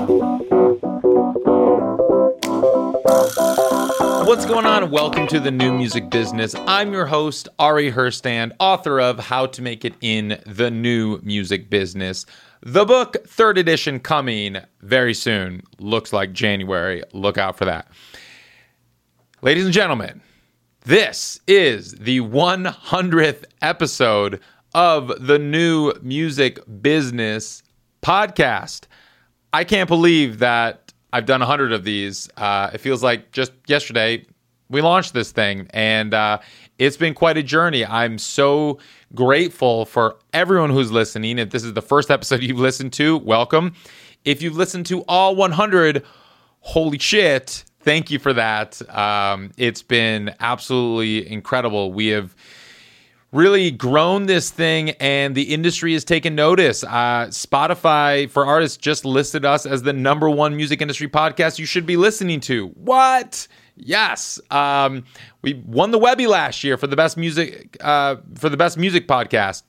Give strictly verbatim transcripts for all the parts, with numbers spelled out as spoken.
What's going on? Welcome to the New Music Business. I'm your host, Ari Herstand, author of How to Make It in the New Music Business. The book, third edition, coming very soon. Looks like January. Look out for that. Ladies and gentlemen, this is the one hundredth episode of the New Music Business podcast. I can't believe that I've done one hundred of these. Uh, it feels like just yesterday we launched this thing, and uh, it's been quite a journey. I'm so grateful for everyone who's listening. If this is the first episode you've listened to, welcome. If you've listened to all one hundred, holy shit, thank you for that. Um, it's been absolutely incredible. We have really grown this thing, and the industry has taken notice. Uh, Spotify for Artists just listed us as the number one music industry podcast you should be listening to. What? Yes. Um, we won the Webby last year for the best music uh, for the best music podcast.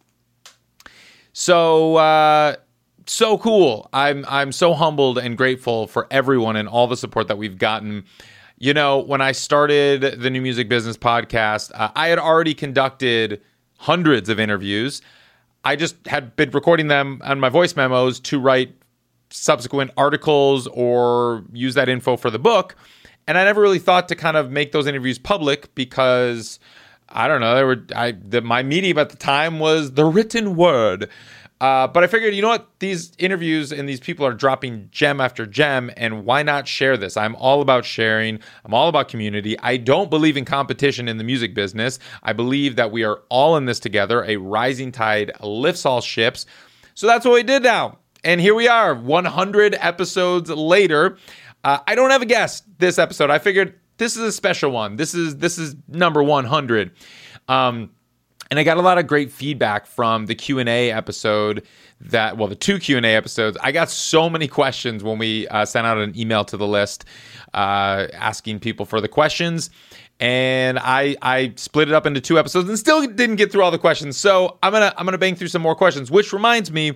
So uh, so cool. I'm I'm so humbled and grateful for everyone and all the support that we've gotten. You know, when I started the New Music Business podcast, uh, I had already conducted hundreds of interviews. I just had been recording them on my voice memos to write subsequent articles or use that info for the book. And I never really thought to kind of make those interviews public because, I don't know, they were I, the, my medium at the time was the written word. Uh, but I figured, you know what? These interviews and these people are dropping gem after gem, and why not share this? I'm all about sharing. I'm all about community. I don't believe in competition in the music business. I believe that we are all in this together. A rising tide lifts all ships. So that's what we did now. And here we are, one hundred episodes later. Uh, I don't have a guest this episode. I figured this is a special one. This is this is number one hundred. Um, And I got a lot of great feedback from the Q and A episode that, well, the two Q and A episodes. I got so many questions when we uh, sent out an email to the list uh, asking people for the questions. And I I split it up into two episodes and still didn't get through all the questions. So I'm going to I'm going to bang through some more questions, which reminds me,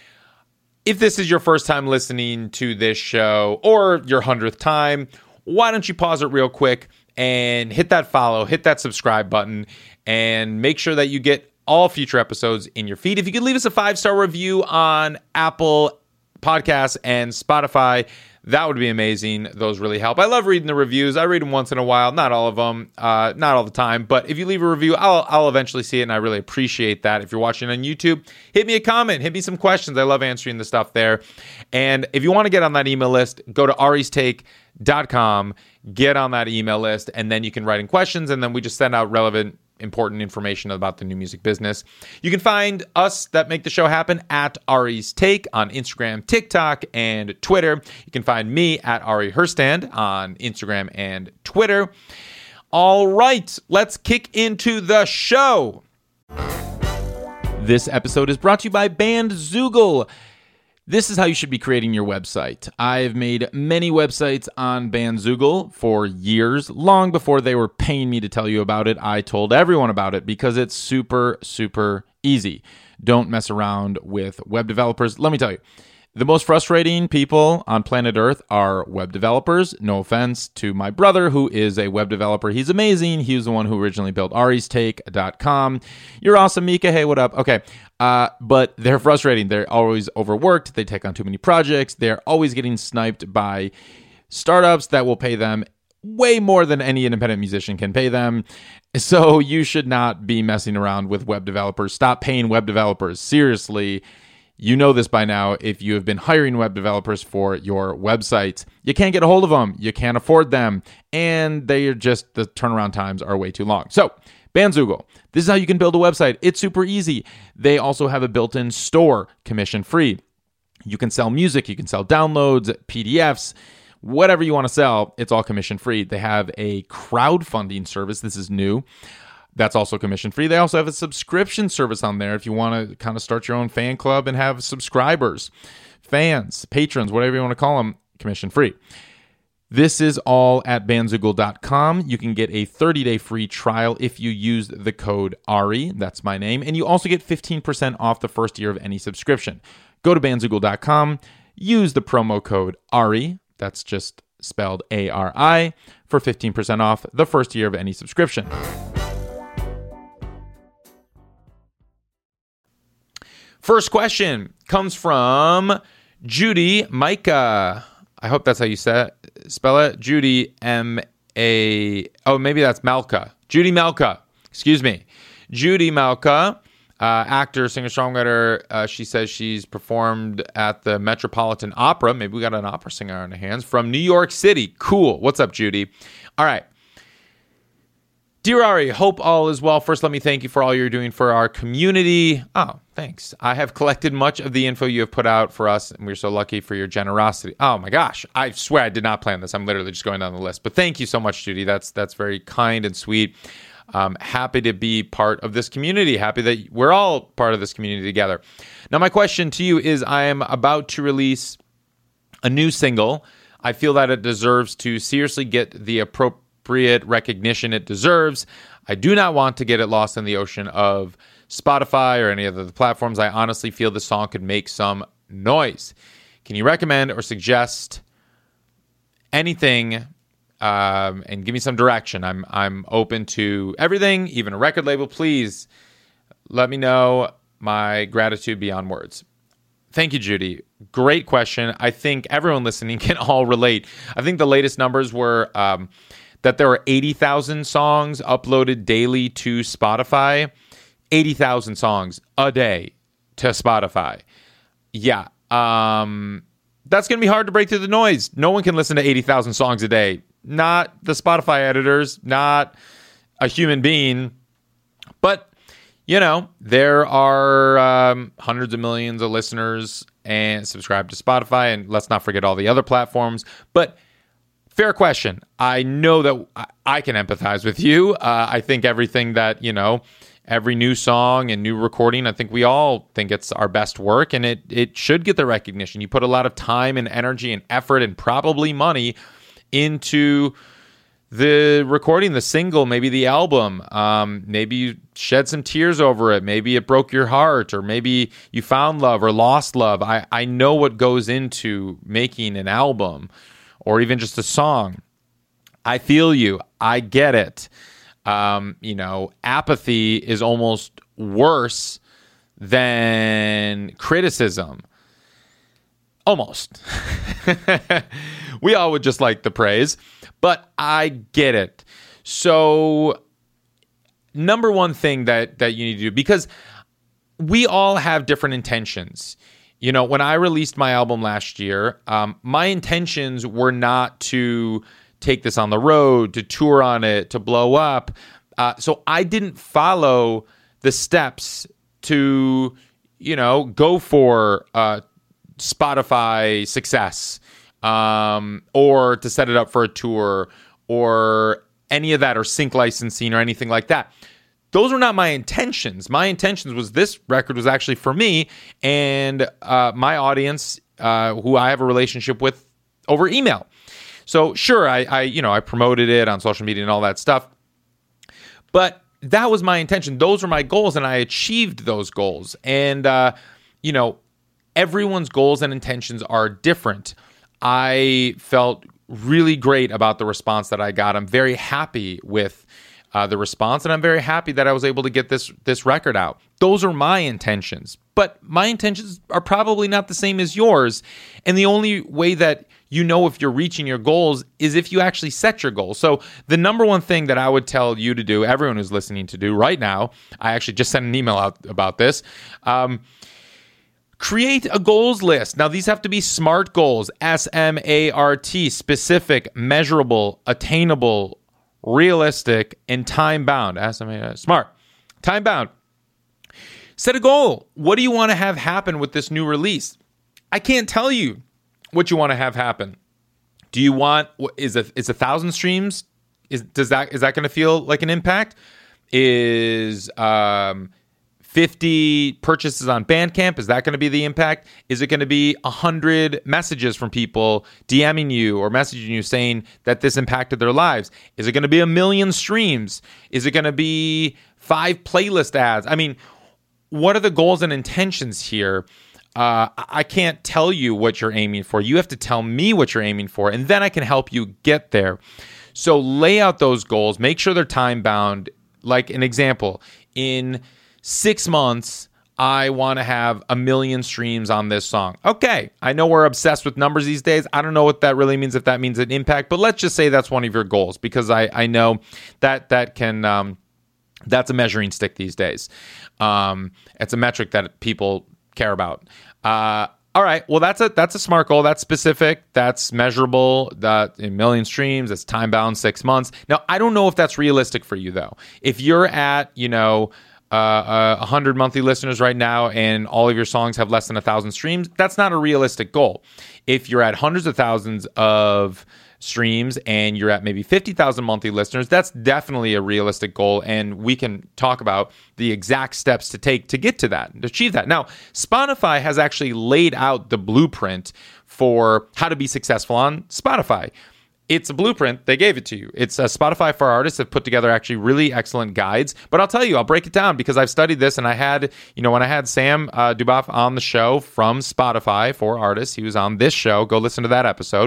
if this is your first time listening to this show or your hundredth time, why don't you pause it real quick and hit that follow, hit that subscribe button, and make sure that you get all future episodes in your feed. If you could leave us a five-star review on Apple Podcasts and Spotify, that would be amazing. Those really help. I love reading the reviews. I read them once in a while. Not all of them. Uh, not all the time. But if you leave a review, I'll, I'll eventually see it, and I really appreciate that. If you're watching on YouTube, hit me a comment. Hit me some questions. I love answering the stuff there. And if you want to get on that email list, go to aries take dot com, get on that email list, and then you can write in questions, and then we just send out relevant, important information about the new music business. You can find us that make the show happen at Ari's Take on Instagram, TikTok, and Twitter. You can find me at Ari Herstand on Instagram and Twitter. All right, let's kick into the show. This episode is brought to you by Bandzoogle. This is how you should be creating your website. I've made many websites on Bandzoogle for years. Long before they were paying me to tell you about it, I told everyone about it because it's super, super easy. Don't mess around with web developers. Let me tell you, the most frustrating people on planet Earth are web developers. No offense to my brother, who is a web developer. He's amazing. He was the one who originally built aries take dot com. You're awesome, Mika. Hey, what up? Okay. Uh, but they're frustrating. They're always overworked. They take on too many projects. They're always getting sniped by startups that will pay them way more than any independent musician can pay them. So you should not be messing around with web developers. Stop paying web developers. Seriously. You know this by now if you have been hiring web developers for your websites. You can't get a hold of them. You can't afford them. And they are just, the turnaround times are way too long. So, Bandzoogle. This is how you can build a website. It's super easy. They also have a built-in store, commission-free. You can sell music. You can sell downloads, P D Fs, whatever you want to sell. It's all commission-free. They have a crowdfunding service. This is new. That's also commission-free. They also have a subscription service on there if you want to kind of start your own fan club and have subscribers, fans, patrons, whatever you want to call them, commission-free. This is all at bandzoogle dot com. You can get a thirty-day free trial if you use the code Ari. That's my name. And you also get fifteen percent off the first year of any subscription. Go to bandzoogle dot com. use the promo code ARI, that's just spelled A R I, for fifteen percent off the first year of any subscription. First question comes from Judy Micah. I hope that's how you say it. Spell it. Judy M A. Oh, maybe that's Malka. Judy Malka. Excuse me. Judy Malka, uh, actor, singer, songwriter. Uh, she says she's performed at the Metropolitan Opera. Maybe we got an opera singer on our hands from New York City. Cool. What's up, Judy? All right. Dear Ari, hope all is well. First, let me thank you for all you're doing for our community. Oh, thanks. I have collected much of the info you have put out for us, and we're so lucky for your generosity. Oh my gosh, I swear I did not plan this. I'm literally just going down the list. But thank you so much, Judy. That's that's very kind and sweet. Um, happy to be part of this community. Happy that we're all part of this community together. Now, my question to you is, I am about to release a new single. I feel that it deserves to seriously get the appropriate recognition it deserves. I do not want to get it lost in the ocean of Spotify or any other platforms. I honestly feel the song could make some noise. Can you recommend or suggest anything um, and give me some direction? I'm I'm open to everything, even a record label. Please let me know. My gratitude beyond words. Thank you, Judy. Great question. I think everyone listening can all relate. I think the latest numbers were um, that there were eighty thousand songs uploaded daily to Spotify. eighty thousand songs a day to Spotify. Yeah. Um, that's going to be hard to break through the noise. No one can listen to eighty thousand songs a day. Not the Spotify editors, not a human being. But, you know, there are um, hundreds of millions of listeners and subscribe to Spotify. And let's not forget all the other platforms. But fair question. I know that I can empathize with you. Uh, I think everything that, you know, every new song and new recording, I think we all think it's our best work, and it it should get the recognition. You put a lot of time and energy and effort and probably money into the recording, the single, maybe the album. Um, maybe you shed some tears over it. Maybe it broke your heart, or maybe you found love or lost love. I, I know what goes into making an album or even just a song. I feel you. I get it. Um, you know, apathy is almost worse than criticism. Almost. We all would just like the praise, but I get it. So, number one thing that, that you need to do, because we all have different intentions. You know, when I released my album last year, um, my intentions were not to take this on the road, to tour on it, to blow up. Uh, so I didn't follow the steps to, you know, go for uh, Spotify success, um, or to set it up for a tour or any of that, or sync licensing or anything like that. Those were not my intentions. My intentions was this record was actually for me and uh, my audience, uh, who I have a relationship with over email. So sure, I, I, you know, I promoted it on social media and all that stuff, but that was my intention. Those were my goals, and I achieved those goals. And uh, you know, everyone's goals and intentions are different. I felt really great about the response that I got. I'm very happy with uh, the response, and I'm very happy that I was able to get this this record out. Those are my intentions, but my intentions are probably not the same as yours. And the only way that you know if you're reaching your goals is if you actually set your goals. So the number one thing that I would tell you to do, everyone who's listening to do right now, I actually just sent an email out about this. Um, create a goals list. Now, these have to be SMART goals, S M A R T, specific, measurable, attainable, realistic, and time-bound. S M A R T, SMART, time-bound. Set a goal. What do you want to have happen with this new release? I can't tell you what you want to have happen. Do you want, is a is a thousand streams? Is does that is that going to feel like an impact? Is um, fifty purchases on Bandcamp? Is that going to be the impact? Is it going to be a hundred messages from people DMing you or messaging you saying that this impacted their lives? Is it going to be a million streams? Is it going to be five playlist ads? I mean, what are the goals and intentions here? uh, I can't tell you what you're aiming for. You have to tell me what you're aiming for, and then I can help you get there. So lay out those goals. Make sure they're time bound. Like an example, in six months, I want to have a million streams on this song. Okay, I know we're obsessed with numbers these days. I don't know what that really means, if that means an impact, but let's just say that's one of your goals, because I, I know that that can um, that's a measuring stick these days. Um, it's a metric that people care about. Uh, all right, well that's a that's a SMART goal. That's specific. That's measurable. That a million streams. That's time bound, six months. Now I don't know if that's realistic for you though. If you're at you know. Uh, one hundred monthly listeners right now and all of your songs have less than one thousand streams, that's not a realistic goal. If you're at hundreds of thousands of streams and you're at maybe fifty thousand monthly listeners, that's definitely a realistic goal, and we can talk about the exact steps to take to get to that, to achieve that. Now, Spotify has actually laid out the blueprint for how to be successful on Spotify. It's a blueprint. They gave it to you. It's a Spotify for Artists that put together actually really excellent guides. But I'll tell you, I'll break it down because I've studied this, and I had, you know, when I had Sam uh, Duboff on the show from Spotify for Artists, he was on this show. Go listen to that episode.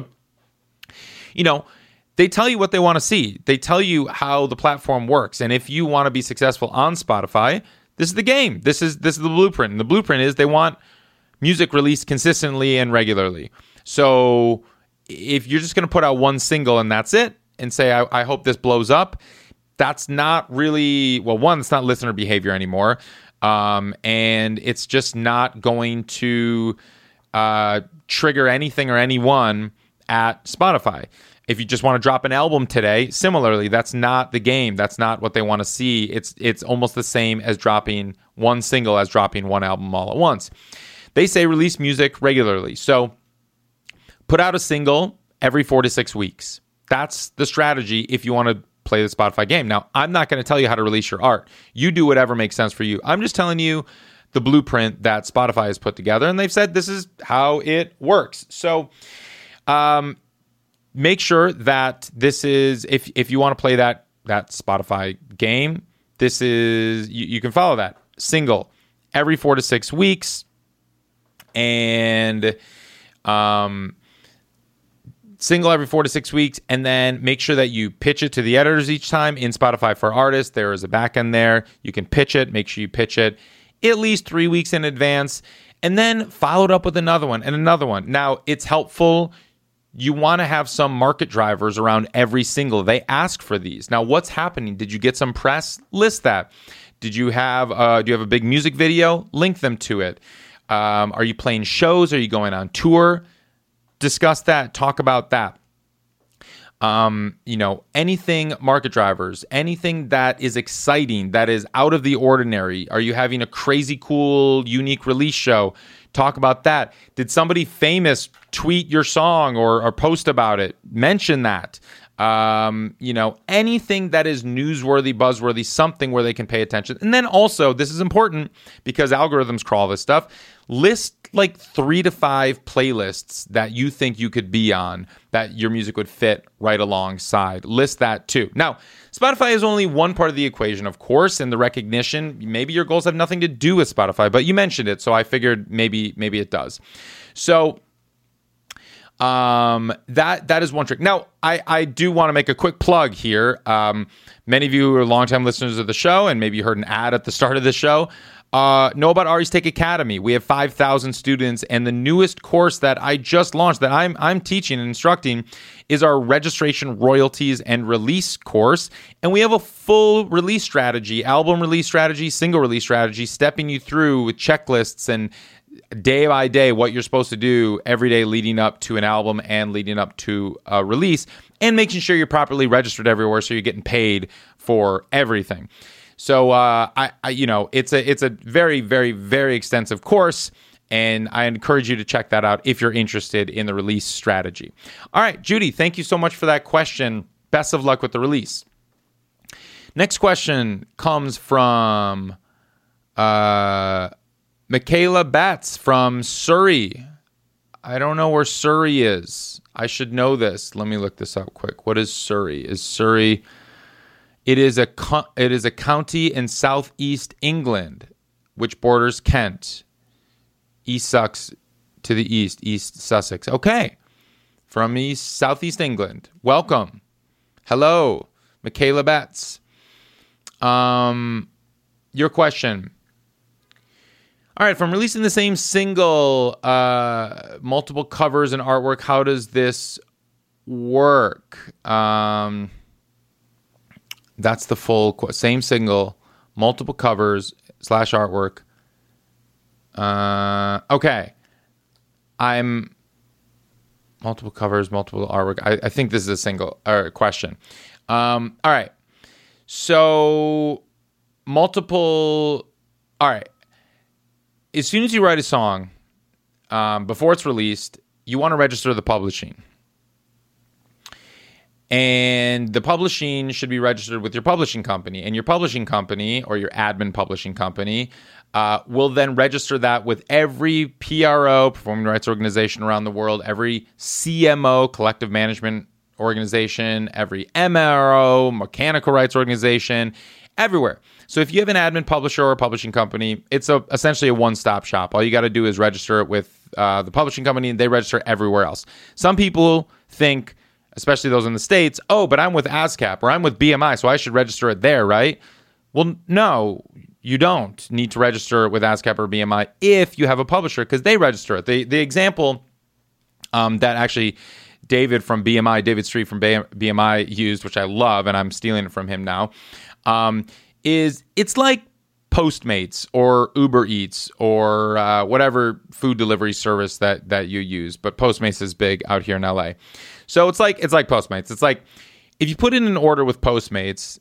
You know, they tell you what they want to see. They tell you how the platform works. And if you want to be successful on Spotify, this is the game. This is this is the blueprint. And the blueprint is they want music released consistently and regularly. So if you're just going to put out one single and that's it, and say, I, I hope this blows up, that's not really, well, one, it's not listener behavior anymore. Um, and it's just not going to uh, trigger anything or anyone at Spotify. If you just want to drop an album today, similarly, that's not the game. That's not what they want to see. It's it's almost the same as dropping one single as dropping one album all at once. They say release music regularly. So put out a single every four to six weeks. That's the strategy if you want to play the Spotify game. Now, I'm not going to tell you how to release your art. You do whatever makes sense for you. I'm just telling you the blueprint that Spotify has put together, and they've said this is how it works. So um, make sure that this is, if if you want to play that that Spotify game, this is, you, you can follow that. Single every four to six weeks. And um single every four to six weeks, and then make sure that you pitch it to the editors each time. In Spotify for Artists, there is a backend there. You can pitch it. Make sure you pitch it at least three weeks in advance, and then follow it up with another one and another one. Now, it's helpful. You want to have some market drivers around every single. They ask for these. Now, what's happening? Did you get some press? List that. Did you have, uh, do you have a big music video? Link them to it. Um, are you playing shows? Are you going on tour? Discuss that. Talk about that. Um, you know, anything market drivers, anything that is exciting, that is out of the ordinary. Are you having a crazy cool, unique release show? Talk about that. Did somebody famous tweet your song or, or post about it? Mention that. Um, you know, anything that is newsworthy, buzzworthy, something where they can pay attention. And then also, this is important because algorithms crawl this stuff. List like three to five playlists that you think you could be on that your music would fit right alongside. List that too. Now, Spotify is only one part of the equation, of course, and the recognition. Maybe your goals have nothing to do with Spotify, but you mentioned it, so I figured maybe maybe it does. So Um, that, that is one trick. Now, I, I do want to make a quick plug here. Um, many of you are longtime listeners of the show, and maybe you heard an ad at the start of the show. Uh, know about Ari's Take Academy. We have five thousand students, and the newest course that I just launched that I'm, I'm teaching and instructing is our registration, royalties, and release course. And we have a full release strategy, album release strategy, single release strategy, stepping you through with checklists and day by day what you're supposed to do every day leading up to an album and leading up to a release, and making sure you're properly registered everywhere so you're getting paid for everything. So uh, I, I, you know, it's a it's a very, very, very extensive course, and I encourage you to check that out if you're interested in the release strategy. All right, Judy, thank you so much for that question. Best of luck with the release. Next question comes from uh, Michaela Batts from Surrey. I don't know where Surrey is. I should know this. Let me look this up quick. What is Surrey? Is Surrey... It is a co- it is a county in southeast England, which borders Kent. East Sussex to the east, East Sussex. Okay. From East, Southeast England. Welcome. Hello, Michaela Betts. Um, your question. All right, from releasing the same single, uh, multiple covers and artwork, how does this work? Um, that's the full qu- same single, multiple covers slash artwork. Uh, okay, I'm multiple covers, multiple artwork. I, I think this is a single uh, question. Um, all right, so multiple. All right. As soon as you write a song, um, before it's released, you want to register the publishing. And the publishing should be registered with your publishing company. And your publishing company, or your admin publishing company, uh, will then register that with every P R O, performing rights organization around the world, every C M O, collective management organization, every M R O, mechanical rights organization, everywhere. So if you have an admin publisher or a publishing company, it's a, essentially a one-stop shop. All you got to do is register it with uh, the publishing company, and they register everywhere else. Some people think, especially those in the States, oh, but I'm with ASCAP or I'm with B M I, so I should register it there, right? Well, no, you don't need to register it with ASCAP or B M I if you have a publisher, because they register it. The, the example um, that actually David from B M I, David Street from B M I used, which I love, and I'm stealing it from him now, um, is it's like Postmates or Uber Eats or uh, whatever food delivery service that that you use. But Postmates is big out here in L A. So it's like it's like Postmates. It's like if you put in an order with Postmates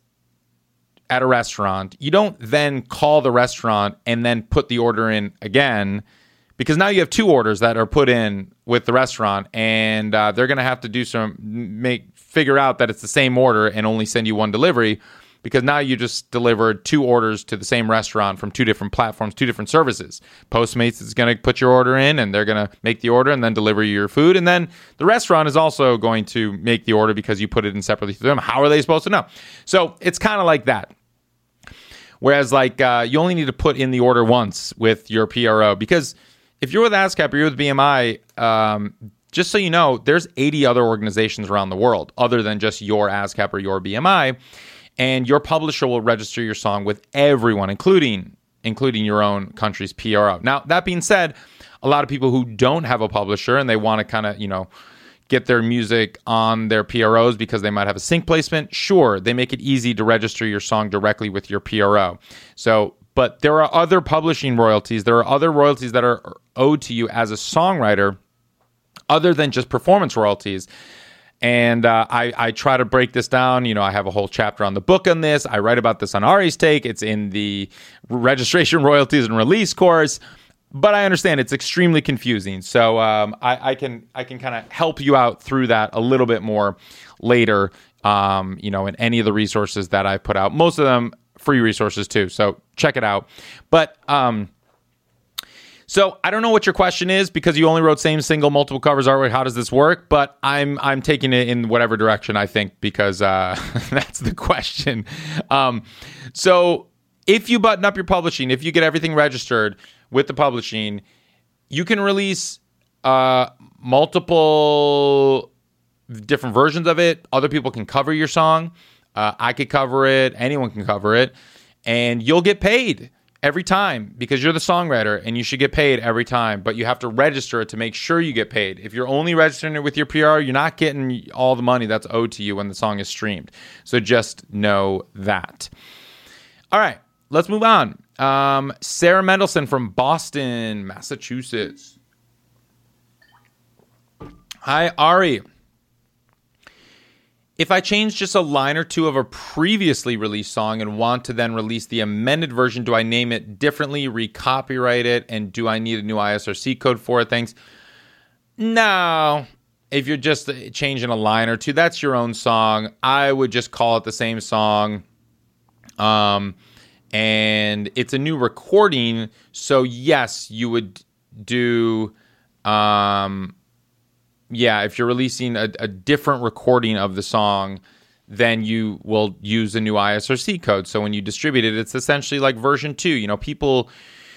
at a restaurant, you don't then call the restaurant and then put the order in again, because now you have two orders that are put in with the restaurant, and uh, they're going to have to do some make figure out that it's the same order and only send you one delivery. Because now you just delivered two orders to the same restaurant from two different platforms, two different services. Postmates is going to put your order in, and they're going to make the order and then deliver you your food. And then the restaurant is also going to make the order because you put it in separately to them. How are they supposed to know? So it's kind of like that. Whereas like uh, you only need to put in the order once with your P R O. Because if you're with ASCAP or you're with B M I, um, just so you know, there's eighty other organizations around the world other than just your ASCAP or your B M I. And your publisher will register your song with everyone, including including your own country's P R O. Now, that being said, a lot of people who don't have a publisher and they want to kind of, you know, get their music on their P R Os because they might have a sync placement, sure, they make it easy to register your song directly with your P R O. So, but there are other publishing royalties. There are other royalties that are owed to you as a songwriter other than just performance royalties. And uh, I, I try to break this down. You know, I have a whole chapter on the book on this. I write about this on Ari's Take. It's in the registration royalties and release course. But I understand it's extremely confusing. So um, I, I can I can kind of help you out through that a little bit more later, um, you know, in any of the resources that I put out. Most of them free resources too. So check it out. But um So I don't know what your question is because you only wrote same single, multiple covers, artwork. How does this work? But I'm I'm taking it in whatever direction I think because uh, that's the question. Um, so if you button up your publishing, if you get everything registered with the publishing, you can release uh, multiple different versions of it. Other people can cover your song. Uh, I could cover it. Anyone can cover it. And you'll get paid every time because you're the songwriter and you should get paid every time, but you have to register it to make sure you get paid. If you're only registering it with your P R, you're not getting all the money that's owed to you when the song is streamed. So just know that. All right, let's move on. Um, Sarah Mendelson from Boston, Massachusetts. Hi, Ari. If I change just a line or two of a previously released song and want to then release the amended version, do I name it differently, recopyright it, and do I need a new I S R C code for it? Thanks. No. If you're just changing a line or two, that's your own song. I would just call it the same song. Um, and it's a new recording, so yes, you would do... Um, Yeah, if you're releasing a, a different recording of the song, then you will use a new I S R C code. So when you distribute it, it's essentially like version two. You know, people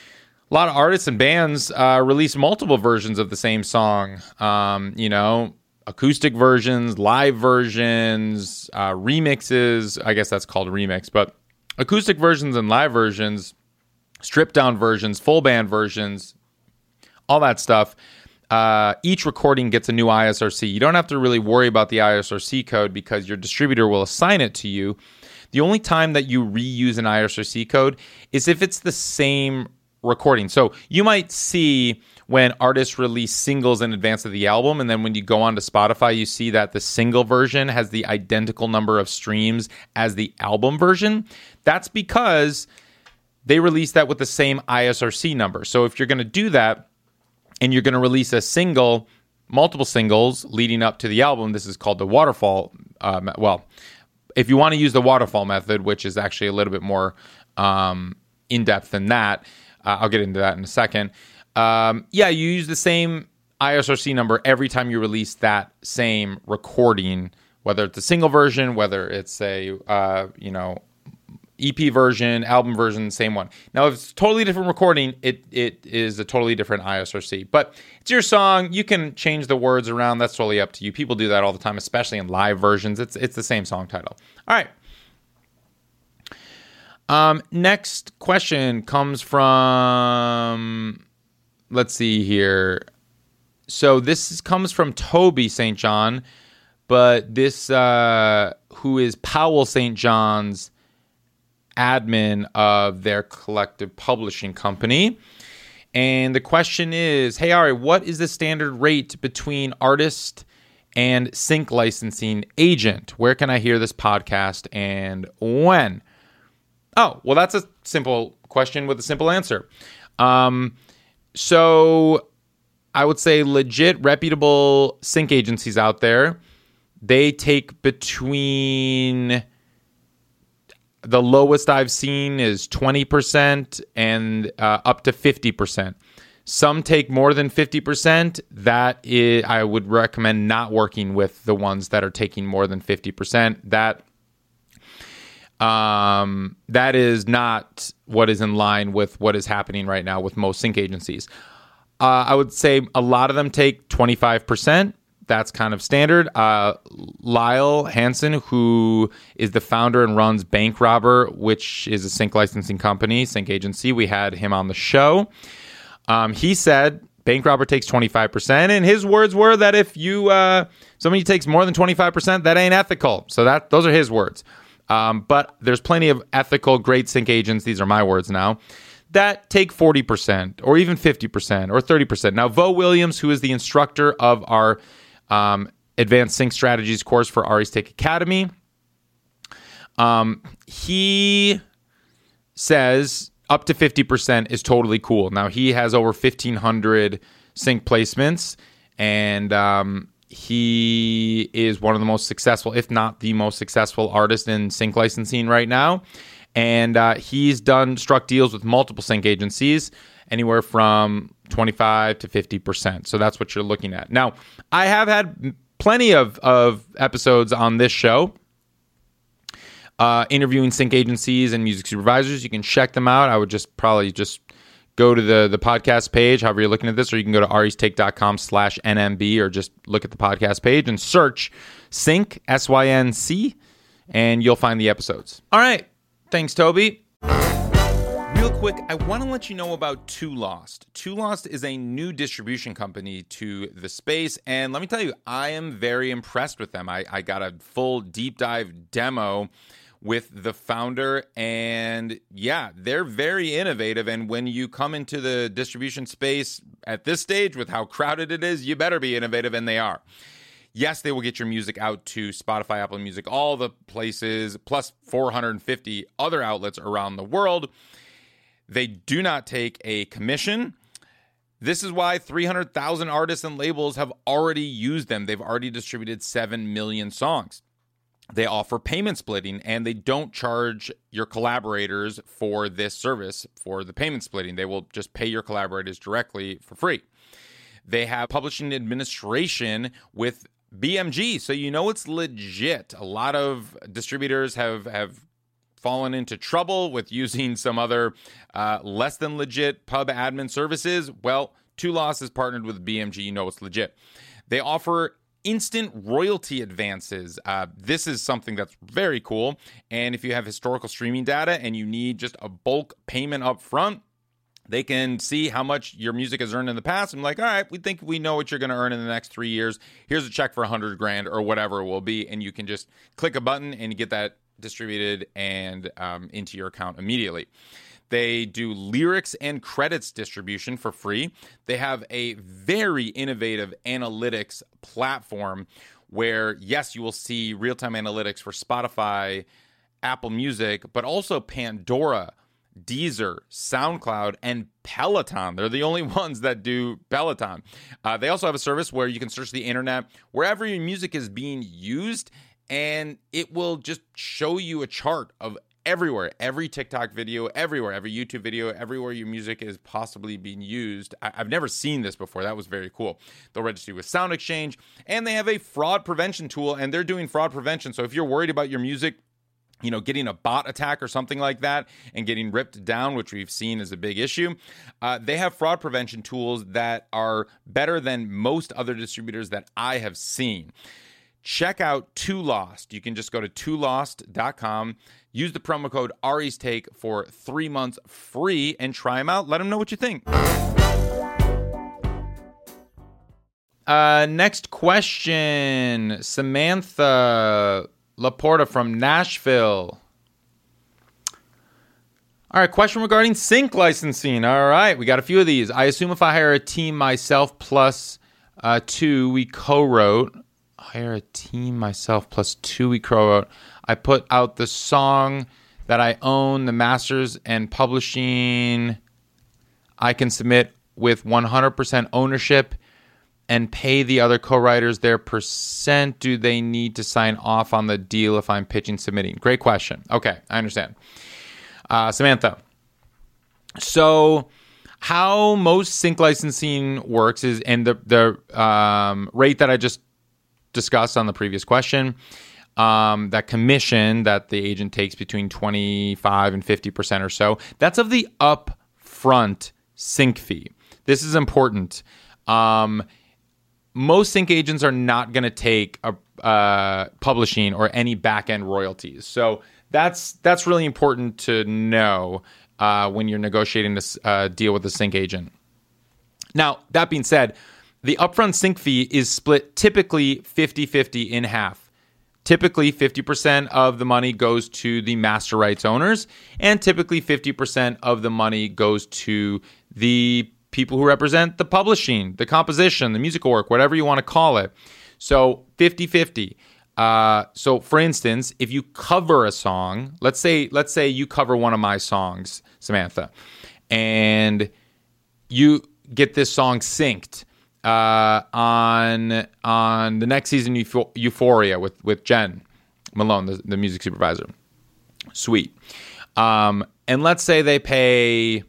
A lot of artists and bands uh, release multiple versions of the same song. Um, you know, acoustic versions, live versions, uh, remixes. I guess that's called a remix, but acoustic versions and live versions, stripped down versions, full band versions, all that stuff. Uh, each recording gets a new I S R C. You don't have to really worry about the I S R C code because your distributor will assign it to you. The only time that you reuse an I S R C code is if it's the same recording. So you might see when artists release singles in advance of the album, and then when you go onto Spotify, you see that the single version has the identical number of streams as the album version. That's because they released that with the same I S R C number. So if you're going to do that, and you're going to release a single, multiple singles leading up to the album, this is called the waterfall. Uh, well, if you want to use the waterfall method, which is actually a little bit more um, in-depth than that, uh, I'll get into that in a second. Um, yeah, you use the same I S R C number every time you release that same recording, whether it's a single version, whether it's a, uh, you know, E P version, album version, same one. Now, if it's a totally different recording, it it is a totally different I S R C. But it's your song. You can change the words around. That's totally up to you. People do that all the time, especially in live versions. It's it's the same song title. All right. Um, next question comes from, let's see here. So this is, comes from Toby Saint John, but this, uh, who is Powell Saint John's admin of their collective publishing company. And the question is, hey, Ari, what is the standard rate between artist and sync licensing agent? Where can I hear this podcast and when? Oh, well, that's a simple question with a simple answer. Um, so I would say legit, reputable sync agencies out there, they take between... The lowest I've seen is twenty percent and uh, up to fifty percent. Some take more than fifty percent. That is, I would recommend not working with the ones that are taking more than fifty percent. That um, that is not what is in line with what is happening right now with most sync agencies. Uh, I would say a lot of them take twenty-five percent. That's kind of standard. Uh, Lyle Hansen, who is the founder and runs Bank Robber, which is a sync licensing company, sync agency. We had him on the show. Um, he said Bank Robber takes twenty-five percent, and his words were that if you uh, somebody takes more than twenty-five percent, that ain't ethical. So that those are his words. Um, but there's plenty of ethical, great sync agents. These are my words now. That take forty percent or even fifty percent or thirty percent. Now, Vo Williams, who is the instructor of our Um, Advanced Sync Strategies course for Ari's Take Academy. Um, he says up to fifty percent is totally cool. Now, he has over fifteen hundred sync placements, and um, he is one of the most successful, if not the most successful artist in sync licensing right now. And uh, he's done struck deals with multiple sync agencies, anywhere from twenty-five to fifty percent. So that's what you're looking at. Now, I have had plenty of, of episodes on this show uh, interviewing sync agencies and music supervisors. You can check them out. I would just probably just go to the, the podcast page, however you're looking at this, or you can go to aristake.com slash NMB or just look at the podcast page and search sync, S Y N C, and you'll find the episodes. All right. Thanks, Toby. Real quick, I want to let you know about Two Lost. Two Lost is a new distribution company to the space, and let me tell you, I am very impressed with them. I, I got a full deep dive demo with the founder, and yeah, they're very innovative, and when you come into the distribution space at this stage with how crowded it is, you better be innovative, and they are. Yes, they will get your music out to Spotify, Apple Music, all the places, plus four hundred fifty other outlets around the world. They do not take a commission. This is why three hundred thousand artists and labels have already used them. They've already distributed seven million songs. They offer payment splitting, and they don't charge your collaborators for this service, for the payment splitting. They will just pay your collaborators directly for free. They have publishing administration with B M G, so you know it's legit. A lot of distributors have, have fallen into trouble with using some other uh, less than legit pub admin services, well, Two Lost is partnered with B M G. You know it's legit. They offer instant royalty advances. Uh, this is something that's very cool. And if you have historical streaming data and you need just a bulk payment up front, they can see how much your music has earned in the past and like, all right, we think we know what you're going to earn in the next three years. Here's a check for a hundred grand or whatever it will be. And you can just click a button and you get that distributed and um, into your account immediately. They do lyrics and credits distribution for free. They have a very innovative analytics platform where, yes, you will see real-time analytics for Spotify, Apple Music, but also Pandora, Deezer, SoundCloud, and Peloton. They're the only ones that do Peloton. Uh, they also have a service where you can search the internet wherever your music is being used, and it will just show you a chart of everywhere, every TikTok video, everywhere, every YouTube video, everywhere your music is possibly being used. I- I've never seen this before. That was very cool. They'll register with Sound Exchange, and they have a fraud prevention tool, and they're doing fraud prevention. So if you're worried about your music, you know, getting a bot attack or something like that and getting ripped down, which we've seen is a big issue, uh, they have fraud prevention tools that are better than most other distributors that I have seen. Check out Two Lost. You can just go to two lost dot com, use the promo code Ari's Take for three months free, and try them out. Let them know what you think. Uh, next question. Samantha Laporta from Nashville. All right, question regarding sync licensing. All right, we got a few of these. I assume if I hire a team myself plus uh, two, we co-wrote. Hire a team myself plus two we co-wrote. I put out the song that I own, the masters and publishing. I can submit with one hundred percent ownership and pay the other co-writers their percent. Do they need to sign off on the deal if I'm pitching submitting? Great question. Okay, I understand. Uh, Samantha. So how most sync licensing works is, and the, the um, rate that I just discussed on the previous question, um, that commission that the agent takes between twenty-five and fifty percent or so, that's of the upfront sync fee. This is important. Um, most sync agents are not going to take a, uh, publishing or any back-end royalties. So that's that's really important to know uh, when you're negotiating this uh, deal with the sync agent. Now, that being said, the upfront sync fee is split typically fifty-fifty in half. Typically, fifty percent of the money goes to the master rights owners, and typically fifty percent of the money goes to the people who represent the publishing, the composition, the musical work, whatever you want to call it. So fifty-fifty. Uh, so, for instance, if you cover a song, let's say let's say you cover one of my songs, Samantha, and you get this song synced uh, on on the next season of Euphoria with, with Jen Malone, the, the music supervisor. Sweet. Um, and let's say they pay,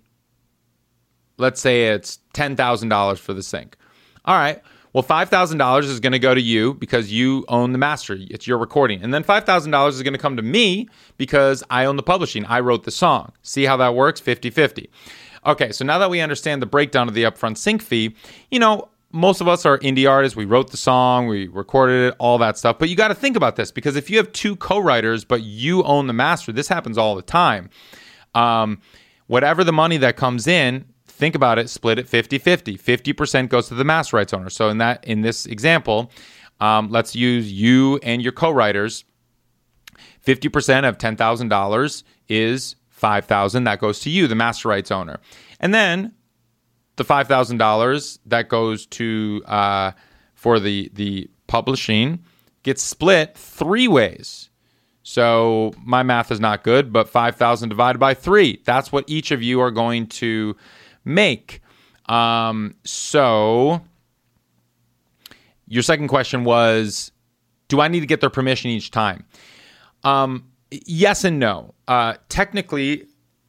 let's say it's ten thousand dollars for the sync. All right. Well, five thousand dollars is going to go to you because you own the master. It's your recording. And then five thousand dollars is going to come to me because I own the publishing. I wrote the song. See how that works? fifty-fifty. Okay, so now that we understand the breakdown of the upfront sync fee, you know, most of us are indie artists. We wrote the song, we recorded it, all that stuff. But you got to think about this, because if you have two co-writers, but you own the master, this happens all the time. Um, whatever the money that comes in, think about it, split it fifty-fifty. fifty percent goes to the master rights owner. So in that, in this example, um, let's use you and your co-writers. fifty percent of ten thousand dollars is five thousand dollars. That goes to you, the master rights owner. And then the five thousand dollars that goes to uh, for the, the publishing gets split three ways. So my math is not good, but five thousand divided by three. That's what each of you are going to make. Um, so your second question was, do I need to get their permission each time? Um, yes and no. Uh, technically,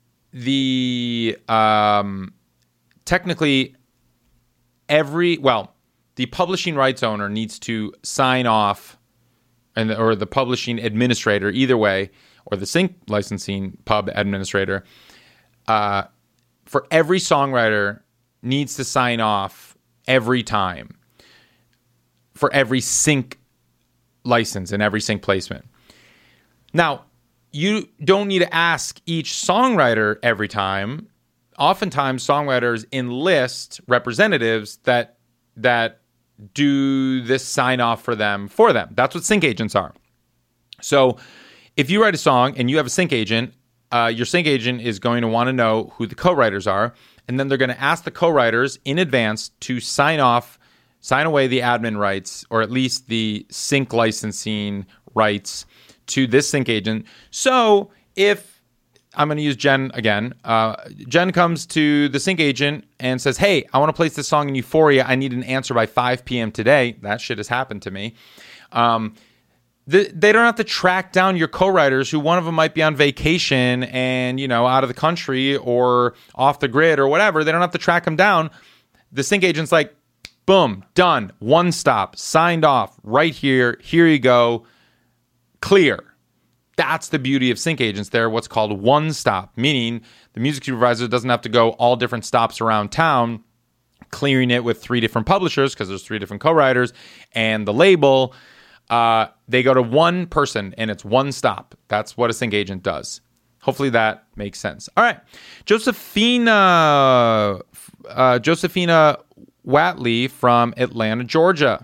the um, technically every well, the publishing rights owner needs to sign off, and or the publishing administrator, either way, or the sync licensing pub administrator, uh, for every songwriter needs to sign off every time for every sync license and every sync placement. Now, you don't need to ask each songwriter every time. Oftentimes, songwriters enlist representatives that that do this sign off for them for them. That's what sync agents are. So if you write a song and you have a sync agent, uh, your sync agent is going to want to know who the co-writers are, and then they're going to ask the co-writers in advance to sign off, sign away the admin rights, or at least the sync licensing rights to this sync agent. So if I'm going to use Jen again, uh, Jen comes to the sync agent and says, hey, I want to place this song in Euphoria. I need an answer by five p.m. today. That shit has happened to me. Um, the, they don't have to track down your co-writers, who one of them might be on vacation and, you know, out of the country or off the grid or whatever. They don't have to track them down. The sync agent's like, boom, done. One stop, signed off right here. Here you go. Clear. That's the beauty of sync agents. They're what's called one stop, meaning the music supervisor doesn't have to go all different stops around town, clearing it with three different publishers because there's three different co-writers and the label. Uh, they go to one person and it's one stop. That's what a sync agent does. Hopefully that makes sense. All right. Josephina, uh, Josephina Watley from Atlanta, Georgia.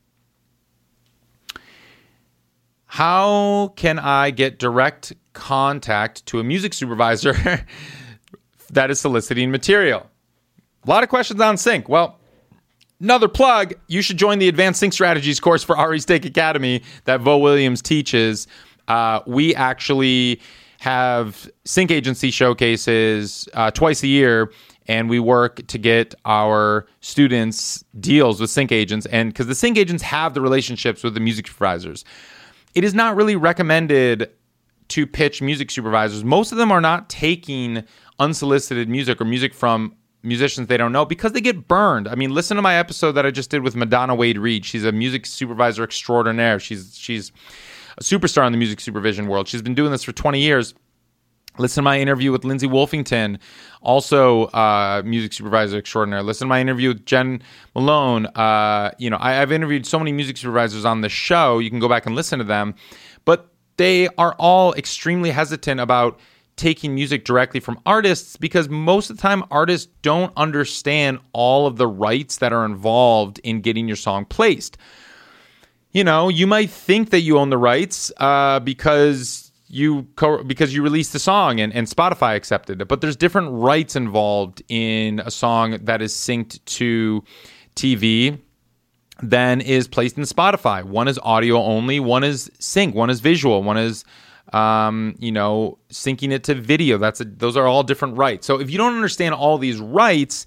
How can I get direct contact to a music supervisor that is soliciting material? A lot of questions on sync. Well, another plug, you should join the Advanced Sync Strategies course for Ari Stake Academy that Vo Williams teaches. Uh, we actually have sync agency showcases uh, twice a year, and we work to get our students deals with sync agents, and because the sync agents have the relationships with the music supervisors. It is not really recommended to pitch music supervisors. Most of them are not taking unsolicited music or music from musicians they don't know because they get burned. I mean, listen to my episode that I just did with Madonna Wade Reed. She's a music supervisor extraordinaire. She's she's a superstar in the music supervision world. She's been doing this for twenty years. Listen to my interview with Lindsay Wolfington, also uh, music supervisor extraordinaire. Listen to my interview with Jen Malone. Uh, you know, I, I've interviewed so many music supervisors on the show. You can go back and listen to them. But they are all extremely hesitant about taking music directly from artists because most of the time artists don't understand all of the rights that are involved in getting your song placed. You know, you might think that you own the rights uh, because... You co- because you released the song and, and Spotify accepted it, but there's different rights involved in a song that is synced to T V than is placed in Spotify. One is audio only, one is sync, one is visual, one is um, you know syncing it to video. That's a, those are all different rights. So if you don't understand all these rights,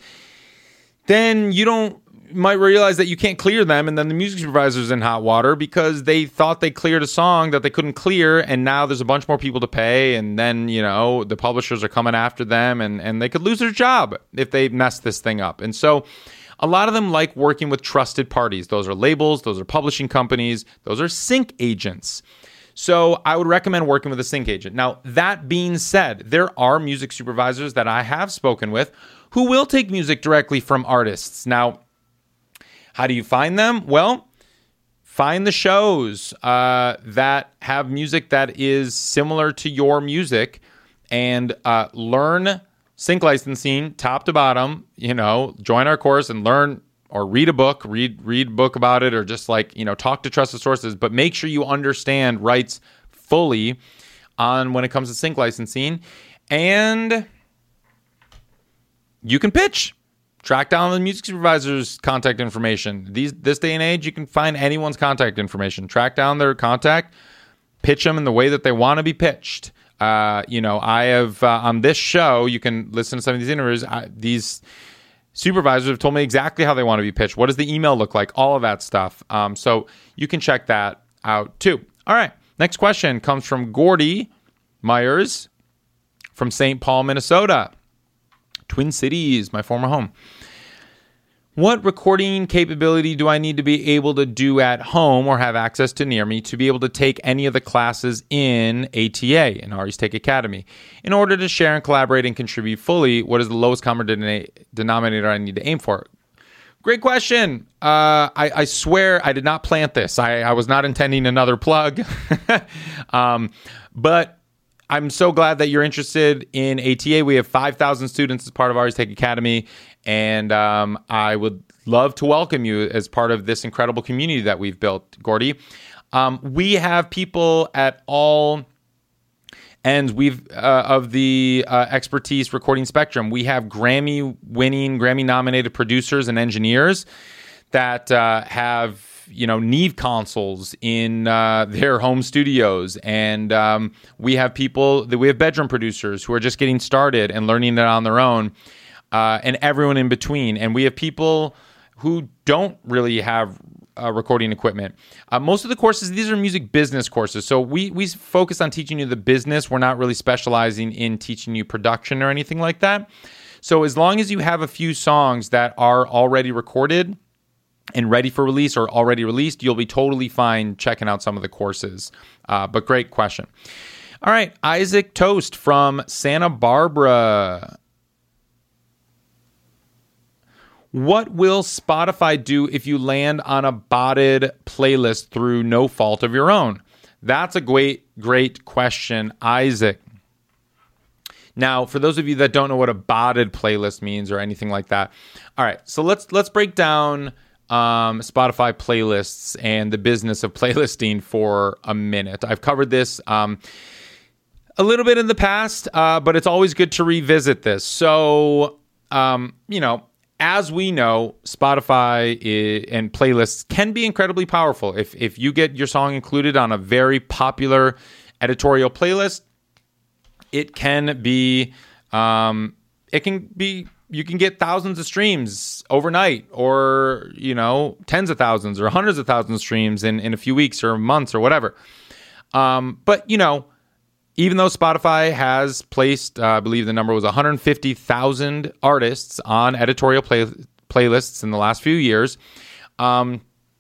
then you don't. Might realize that you can't clear them, and then the music supervisor's in hot water because they thought they cleared a song that they couldn't clear, and now there's a bunch more people to pay, and then, you know, the publishers are coming after them, and, and they could lose their job if they mess this thing up. And so a lot of them like working with trusted parties. Those are labels, those are publishing companies, those are sync agents. So I would recommend working with a sync agent. Now, that being said, there are music supervisors that I have spoken with who will take music directly from artists. Now, how do you find them? Well, find the shows uh, that have music that is similar to your music and uh, learn sync licensing top to bottom. You know, join our course and learn or read a book, read read a book about it, or just like, you know, talk to trusted sources. But make sure you understand rights fully on when it comes to sync licensing. And you can pitch. Track down the music supervisor's contact information. These this day and age, you can find anyone's contact information. Track down their contact, pitch them in the way that they want to be pitched. Uh, you know, I have uh, on this show, you can listen to some of these interviews. I, these supervisors have told me exactly how they want to be pitched. What does the email look like? All of that stuff. Um, so you can check that out too. All right. Next question comes from Gordy Myers from Saint Paul, Minnesota. Twin Cities, my former home. What recording capability do I need to be able to do at home or have access to near me to be able to take any of the classes in A T A, in Ari's Tech Academy? In order to share and collaborate and contribute fully, what is the lowest common denom- denominator I need to aim for? Great question. Uh, I, I swear I did not plant this. I, I was not intending another plug. um, but I'm so glad that you're interested in A T A. We have five thousand students as part of Ari's Tech Academy, and um, I would love to welcome you as part of this incredible community that we've built, Gordy. Um, we have people at all ends we've uh, of the uh, expertise recording spectrum. We have Grammy-winning, Grammy-nominated producers and engineers that uh, have you know, Neve consoles in uh, their home studios. And um, we have people, that we have bedroom producers who are just getting started and learning it on their own, uh, and everyone in between. And we have people who don't really have uh, recording equipment. Uh, most of the courses, these are music business courses. So we, we focus on teaching you the business. We're not really specializing in teaching you production or anything like that. So as long as you have a few songs that are already recorded and ready for release or already released, you'll be totally fine checking out some of the courses. Uh, but great question. All right, Isaac Toast from Santa Barbara. What will Spotify do if you land on a botted playlist through no fault of your own? That's a great, great question, Isaac. Now, for those of you that don't know what a botted playlist means or anything like that, all right, so let's let's break down Um, Spotify playlists and the business of playlisting for a minute. I've covered this um, a little bit in the past, uh, but it's always good to revisit this. So, um, you know, as we know, Spotify is, and playlists can be incredibly powerful. If if you get your song included on a very popular editorial playlist, it can be, um, it can be. You can get thousands of streams overnight, or, you know, tens of thousands or hundreds of thousands of streams in, in a few weeks or months or whatever. Um, but, you know, even though Spotify has placed, uh, I believe the number was one hundred fifty thousand artists on editorial play, playlists in the last few years, um,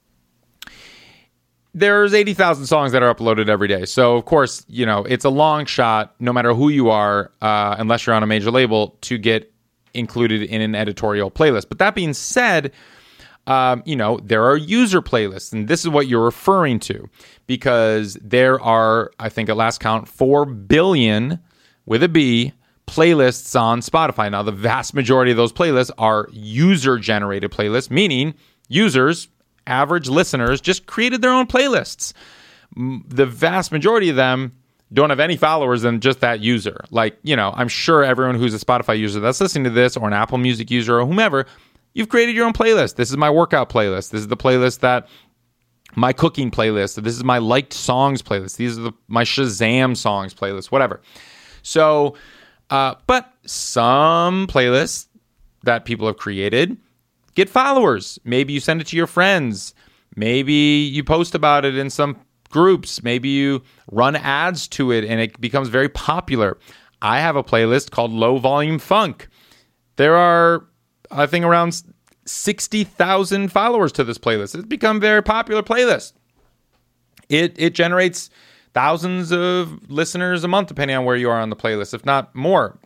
there's eighty thousand songs that are uploaded every day. So, of course, you know, it's a long shot, no matter who you are, uh, unless you're on a major label, to get included in an editorial playlist. But that being said, um, you know, there are user playlists, and this is what you're referring to, because there are, I think at last count, four billion with a B playlists on Spotify. Now, the vast majority of those playlists are user-generated playlists, meaning users, average listeners, just created their own playlists. The vast majority of them don't have any followers than just that user. Like, you know, I'm sure everyone who's a Spotify user that's listening to this, or an Apple Music user or whomever, you've created your own playlist. This is my workout playlist. This is the playlist that my cooking playlist. This is my liked songs playlist. These are the, my Shazam songs playlist, whatever. So, uh, but some playlists that people have created get followers. Maybe you send it to your friends. Maybe you post about it in some groups. Maybe you run ads to it and it becomes very popular. I have a playlist called Low Volume Funk. There are, I think, around sixty thousand followers to this playlist. It's become a very popular playlist. It it generates thousands of listeners a month, depending on where you are on the playlist, if not more.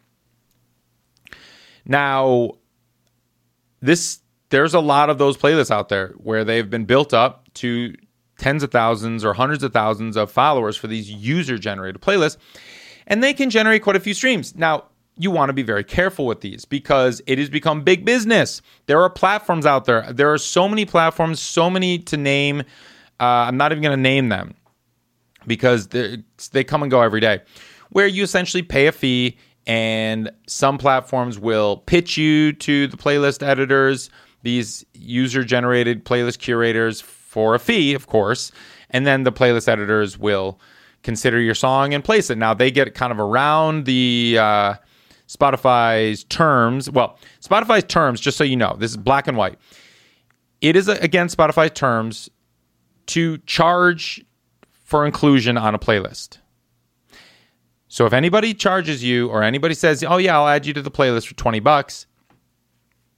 Now, this there's a lot of those playlists out there where they've been built up to tens of thousands or hundreds of thousands of followers for these user-generated playlists, and they can generate quite a few streams. Now, you want to be very careful with these because it has become big business. There are platforms out there. There are so many platforms, so many to name. Uh, I'm not even going to name them because they come and go every day, where you essentially pay a fee, and some platforms will pitch you to the playlist editors, these user-generated playlist curators, for a fee, of course, and then the playlist editors will consider your song and place it. Now, they get kind of around the uh, Spotify's terms. Well, Spotify's terms, just so you know, this is black and white. It is, against Spotify's terms to charge for inclusion on a playlist. So if anybody charges you, or anybody says, oh yeah, I'll add you to the playlist for twenty bucks,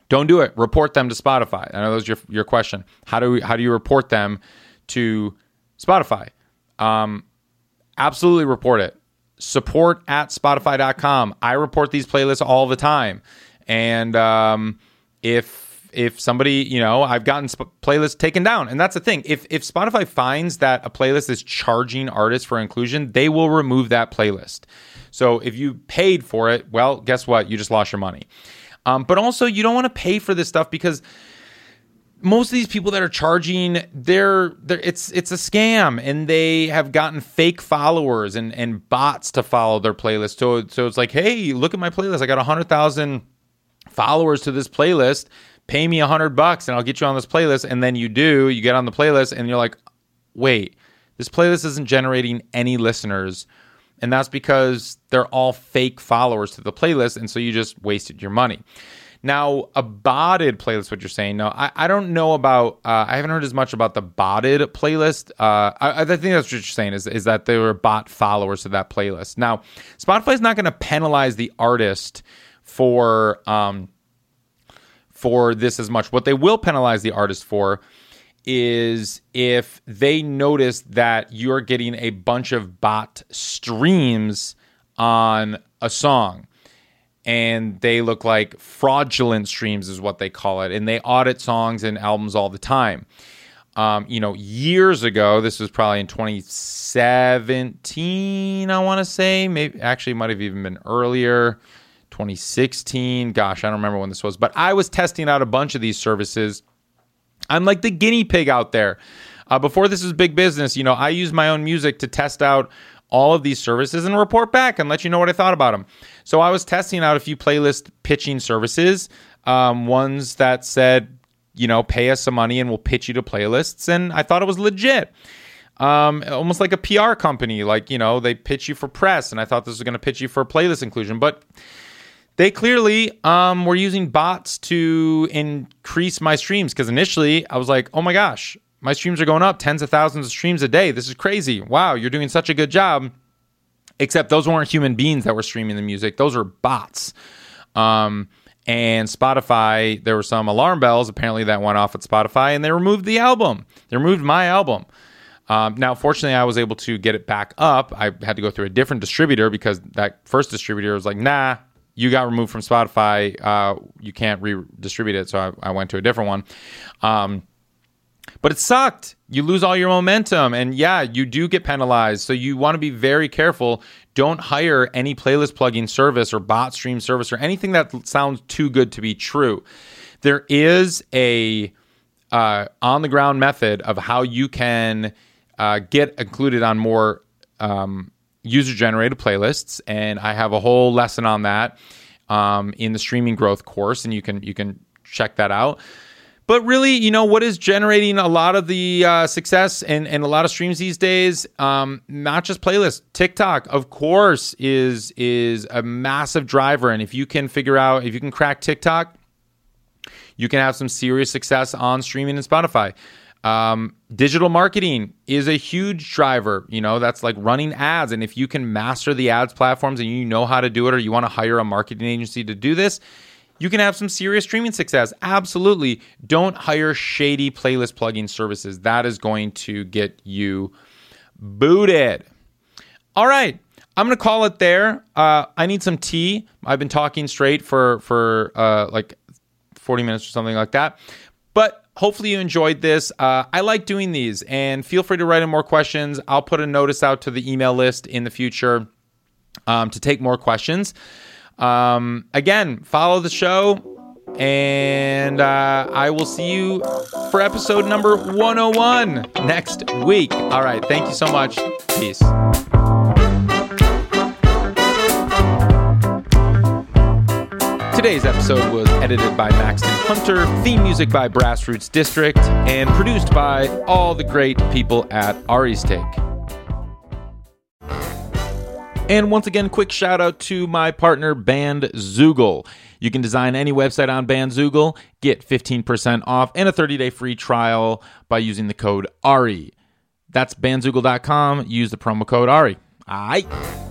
Don't do it. Report them to Spotify. I know that was your your question. How do we, how do you report them to Spotify? Um, absolutely report it. Support at Spotify dot com. I report these playlists all the time. And um, if if somebody, you know, I've gotten sp- playlists taken down. And that's the thing. If if Spotify finds that a playlist is charging artists for inclusion, they will remove that playlist. So if you paid for it, well, guess what? You just lost your money. Um, but also, you don't want to pay for this stuff because most of these people that are charging, they're, they're it's it's a scam, and they have gotten fake followers and, and bots to follow their playlist. So so it's like, hey, look at my playlist. I got one hundred thousand followers to this playlist. Pay me one hundred bucks and I'll get you on this playlist. And then you do, you get on the playlist and you're like, wait, this playlist isn't generating any listeners. And that's because they're all fake followers to the playlist. And so you just wasted your money. Now, a botted playlist, what you're saying. No, I, I don't know about, uh, I haven't heard as much about the botted playlist. Uh, I, I think that's what you're saying is, is that they were bot followers to that playlist. Now, Spotify's not going to penalize the artist for, um, for this as much. What they will penalize the artist for is if they notice that you're getting a bunch of bot streams on a song and they look like fraudulent streams is what they call it. And they audit songs and albums all the time. Um, you know, years ago, this was probably in twenty seventeen, I want to say, maybe actually it might have even been earlier, twenty sixteen. Gosh, I don't remember when this was, but I was testing out a bunch of these services. I'm like the guinea pig out there. Uh, before this was big business, you know, I used my own music to test out all of these services and report back and let you know what I thought about them. So I was testing out a few playlist pitching services, um, ones that said, you know, pay us some money and we'll pitch you to playlists. And I thought it was legit. Um, almost like a P R company, like, you know, they pitch you for press. And I thought this was going to pitch you for playlist inclusion, but they clearly um, were using bots to increase my streams because initially I was like, oh my gosh, my streams are going up tens of thousands of streams a day. This is crazy. Wow, you're doing such a good job. Except those weren't human beings that were streaming the music. Those are bots. Um, and Spotify, there were some alarm bells apparently that went off at Spotify and they removed the album. They removed my album. Um, now, fortunately, I was able to get it back up. I had to go through a different distributor because that first distributor was like, nah, you got removed from Spotify. Uh, you can't redistribute it. So I, I went to a different one. Um, but it sucked. You lose all your momentum. And yeah, you do get penalized. So you want to be very careful. Don't hire any playlist plugin service or bot stream service or anything that sounds too good to be true. There is a uh, on-the-ground method of how you can uh, get included on more um user-generated playlists, and I have a whole lesson on that um, in the streaming growth course, and you can you can check that out. But really, you know, what is generating a lot of the uh, success and, and a lot of streams these days? Um, not just playlists. TikTok, of course, is is a massive driver, and if you can figure out, if you can crack TikTok, you can have some serious success on streaming and Spotify. Um, digital marketing is a huge driver. You know, that's like running ads. And if you can master the ads platforms and you know how to do it, or you want to hire a marketing agency to do this, you can have some serious streaming success. Absolutely. Don't hire shady playlist plugin services. That is going to get you booted. All right. I'm going to call it there. Uh, I need some tea. I've been talking straight for, for, uh, like forty minutes or something like that. But hopefully you enjoyed this. Uh, I like doing these, and feel free to write in more questions. I'll put a notice out to the email list in the future um, to take more questions. Um, again, follow the show, and uh, I will see you for episode number one oh one next week. All right. Thank you so much. Peace. Today's episode was edited by Maxton Hunter, theme music by Brassroots District, and produced by all the great people at Ari's Take. And once again, quick shout out to my partner, Bandzoogle. You can design any website on Bandzoogle, get fifteen percent off and a thirty-day free trial by using the code Ari. That's bandzoogle dot com. Use the promo code Ari. All right.